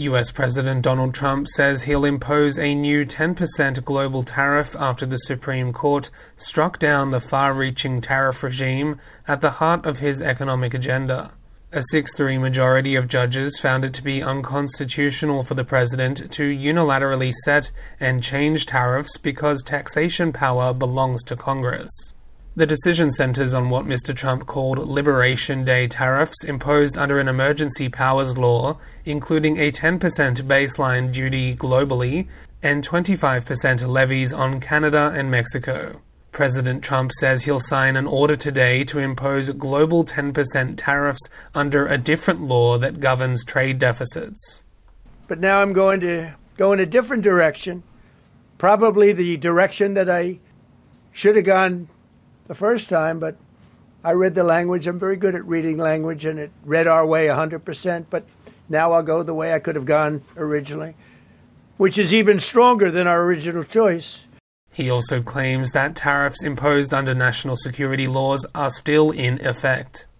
US President Donald Trump says he'll impose a new 10% global tariff after the Supreme Court struck down the far-reaching tariff regime at the heart of his economic agenda. A 6-3 majority of judges found it to be unconstitutional for the president to unilaterally set and change tariffs because taxation power belongs to Congress. The decision centers on what Mr. Trump called Liberation Day tariffs imposed under an emergency powers law, including a 10% baseline duty globally and 25% levies on Canada and Mexico. President Trump says he'll sign an order today to impose global 10% tariffs under a different law that governs trade deficits. But now I'm going to go in a different direction, probably the direction that I should have gone the first time, but I read the language. I'm very good at reading language, and it read our way 100%, but now I'll go the way I could have gone originally, which is even stronger than our original choice. He also claims that tariffs imposed under national security laws are still in effect.